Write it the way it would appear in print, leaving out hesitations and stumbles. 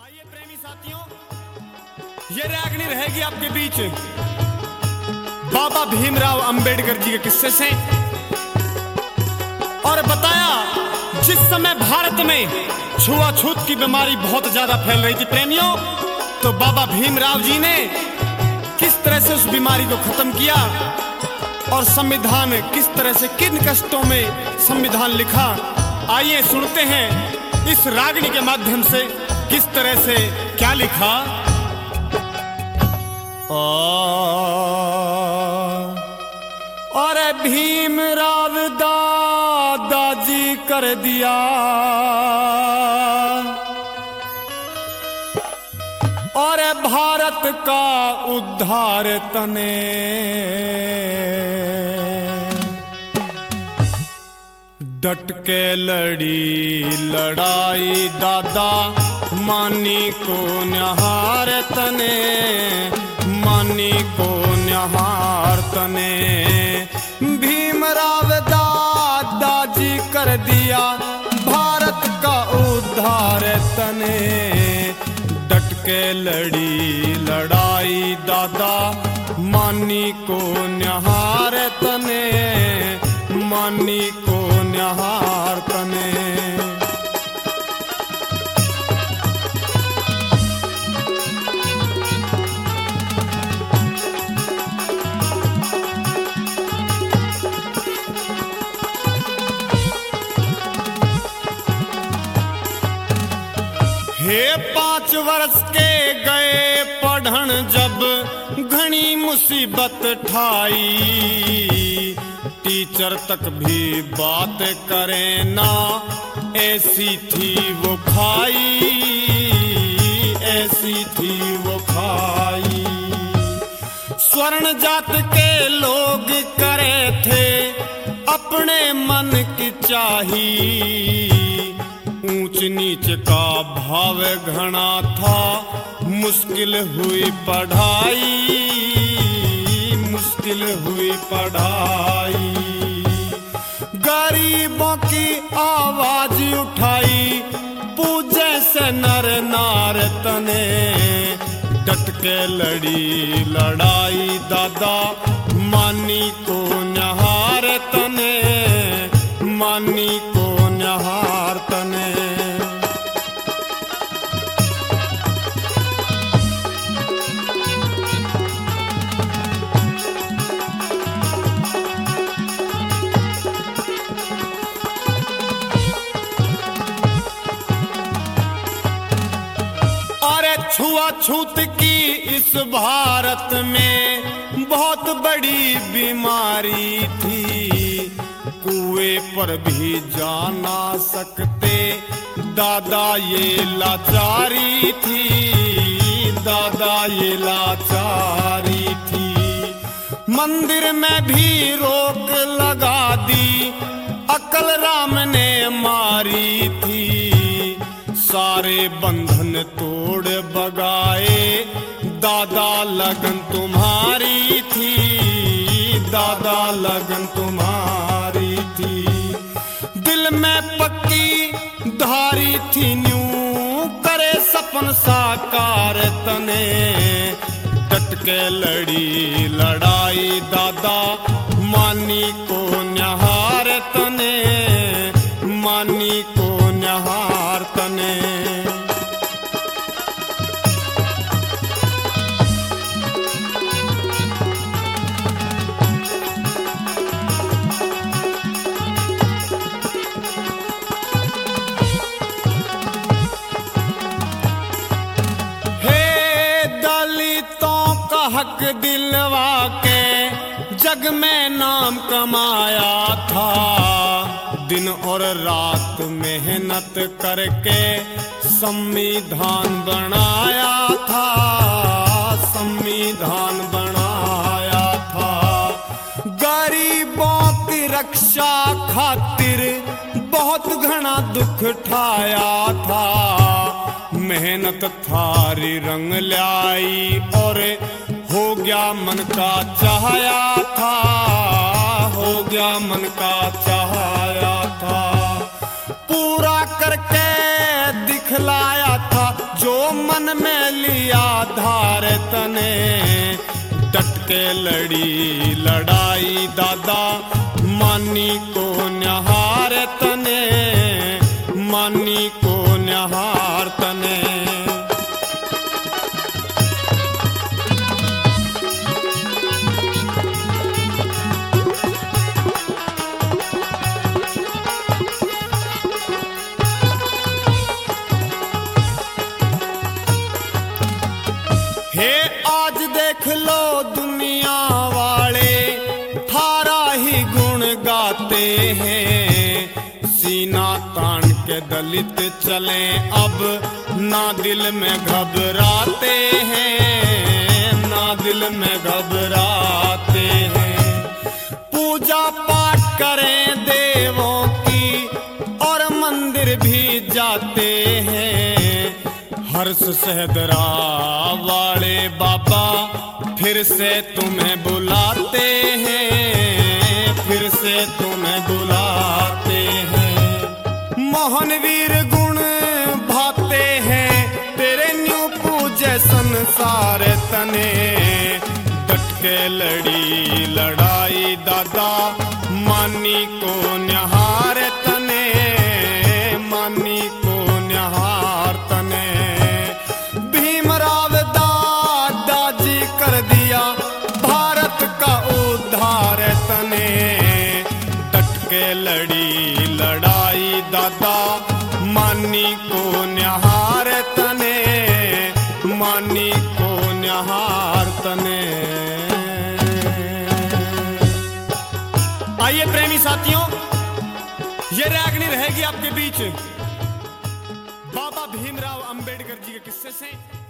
आइए प्रेमी साथियों, ये रागनी रहेगी आपके बीच बाबा भीमराव अंबेडकर जी के किस्से से। और बताया जिस समय भारत में छुआछूत की बीमारी बहुत ज्यादा फैल रही थी प्रेमियों, तो बाबा भीमराव जी ने किस तरह से उस बीमारी को खत्म किया और संविधान किस तरह से, किन कष्टों में संविधान लिखा। आइए सुनते हैं इस रागनी के माध्यम से किस तरह से क्या लिखा। और भीमराव दादाजी कर दिया और भारत का उद्धार तने। डट के लड़ी लड़ाई दादा मानी को न्याहार तने, मानी को न्याहार तने। भीमराव दादाजी कर दिया भारत का उद्धार तने। डट के लड़ी लड़ाई दादा मानी को न्याहार तने, मानी को न्याहार तने। हे 5 वर्ष के गए पढ़न जब घनी मुसीबत ठाई। टीचर तक भी बात करे ना, ऐसी थी वो खाई, ऐसी थी वो खाई। स्वर्ण जात के लोग करे थे अपने मन की चाही। ऊंच नीच का भाव घना था, मुश्किल हुई पढ़ाई, मुश्किल हुई पढ़ाई। गरीबों की आवाज उठाई, पूजे से नर नार तने। डट के लड़ी लड़ाई दादा मानी को न्याहार तने, मानी को न्याहार तने। छुआछूत की इस भारत में बहुत बड़ी बीमारी थी। कुएं पर भी जा ना सकते दादा ये लाचारी थी, दादा ये लाचारी थी। मंदिर में भी रोक लगा दी, अकल राम ने मारी थी। सारे बंधन तोड़ बगाए दादा लगन तुम्हारी थी, दादा लगन तुम्हारी थी। दिल में पक्की धारी थी न्यू करे सपन साकार तने। डट के लड़ी लड़ाई दादा मानी को न्याहार तने, मानी को न्याहार तने। हक दिलवा के जग में नाम कमाया था। दिन और रात मेहनत करके संविधान बनाया था, संविधान बनाया था। गरीबों की रक्षा खातिर बहुत घना दुख ठाया था। मेहनत थारी रंग लाई और हो गया मन का चाहया था, हो गया मन का चाहया था। पूरा करके दिखलाया था जो मन में लिया धार तने डट के लड़ी लड़ाई दादा मानी को न्याहार तने मानी को न्याहार तने। हे आज देख लो दुनिया वाले थारा ही गुण गाते हैं, सीना तान के दलित चले अब ना दिल में घबराते हैं, ना दिल में घबराते हैं। पूजा पाठ करें देवों की और मंदिर भी जाते हैं, हर्ष सहदरा वाले बाबा फिर से तुम्हें बुलाते हैं, फिर से तुम्हें बुलाते हैं। मोहन वीर गुण भाते हैं तेरे न्यू पूजे संसार तने डट के लड़ी लड़ाई दादा मानी को न्याहार तने मानी को न्याहार तने। भीमराव दादाजी कर दिया भारत का उद्धार तने डट के लड़ी लड़ाई दादा मानी को न्याहार तने मानी को न्याहार तने। आइए प्रेमी साथियों, ये रागनी रहेगी आपके बीच बाबा भीमराव अंबेडकर जी के किस्से से।